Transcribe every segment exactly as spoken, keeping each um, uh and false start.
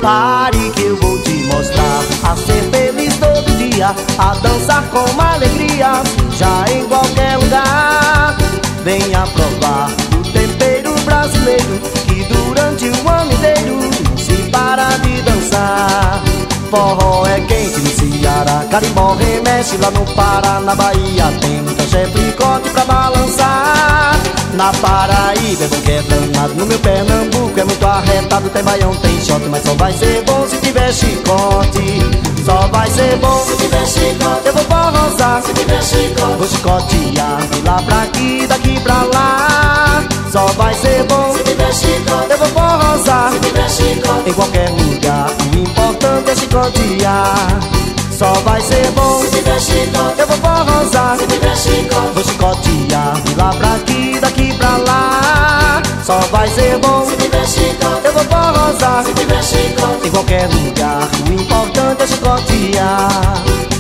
Pare que eu vou te mostrar a ser feliz todo dia, a dançar com alegria, seja em qualquer lugar. Venha provar o tempero brasileiro, que durante o ano inteiro não se para de dançar. Forró é quente no Ceará, carimbó remexe lá no Pará. Na Bahia tem muita chefricote pra balançar. Na Paraíba é bom que é danado, no meu Pernambuco é muito arretado. Tem baião, tem shot, mas só vai ser bom se tiver chicote. Só vai ser bom se tiver chicote. Eu vou forrosar se tiver chicote. Vou chicotear de lá pra aqui, daqui pra lá. Só vai ser bom se tiver chicote. Eu vou forrosar se tiver chicote. Em qualquer lugar, o importante é chicotear. Só vai ser bom se tiver chicote. Eu vou forrosar se tiver chicote. Vou chicotear de lá pra aqui, daqui pra lá. Só vai ser bom se tiver chicote. Eu vou forrosar se tiver chicote. Em qualquer lugar, o importante é chicotear.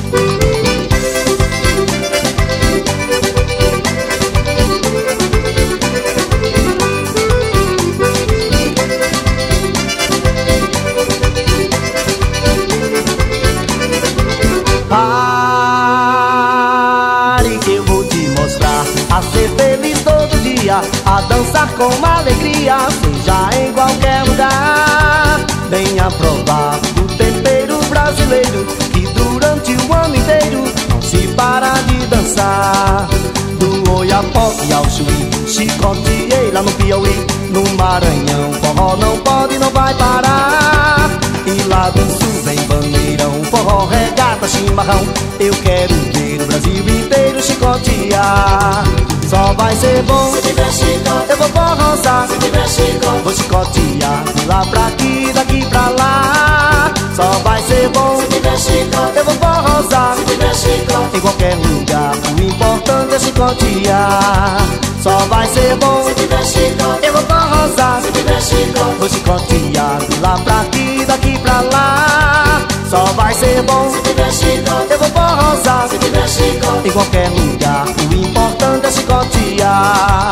Pare que eu vou te mostrar a ser feliz todo dia, a dançar com alegria, seja em qualquer lugar. Venha provar o tempero brasileiro, que durante o ano inteiro não se para de dançar. Do Oiapoque ao Chuí, chicoteei lá no Piauí. No Maranhão, forró não pode, não vai parar. E lá do sul vem bandeirão, forró, regata, chimarrão. Eu quero ver o Brasil inteiro chicotear. Só vai ser bom se tiver chicote. Eu vou forrosar se tiver chicote. Vou chicotear de lá pra aqui, daqui pra lá. Só vai ser bom se tiver chicote. Eu vou forrosar se tiver chicote. Em qualquer lugar, o importante é chicotear. Só vai ser bom se tiver chicote. Eu vou forrosar se tiver chicote. Vou chicotear de lá pra aqui, daqui pra lá. Só vai ser bom se tiver chicote. Eu vou forrosar se tiver chicote. Em qualquer lugar, o importante é chicotear.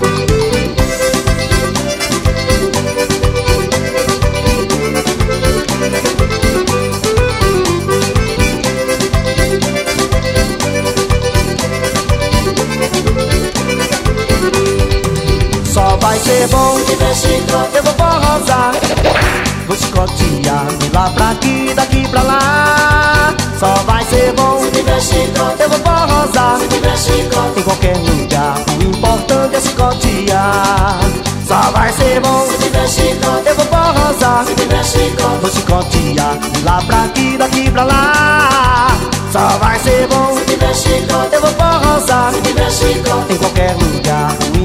Só vai ser bom se tiver chicote. Eu vou forrosar, vou chicotear de lá pra aqui, daqui pra lá. Só vai ser bom se tiver chicote. Eu vou forrosar se tiver chicote. Em qualquer lugar, o importante é chicotear. Só vai ser bom se tiver chicote. Eu vou forrosar se tiver chicote. Vou chicotear de lá pra aqui, daqui pra lá. Só vai ser bom se tiver chicote. Eu vou forrosar se tiver chicote. Em qualquer lugar,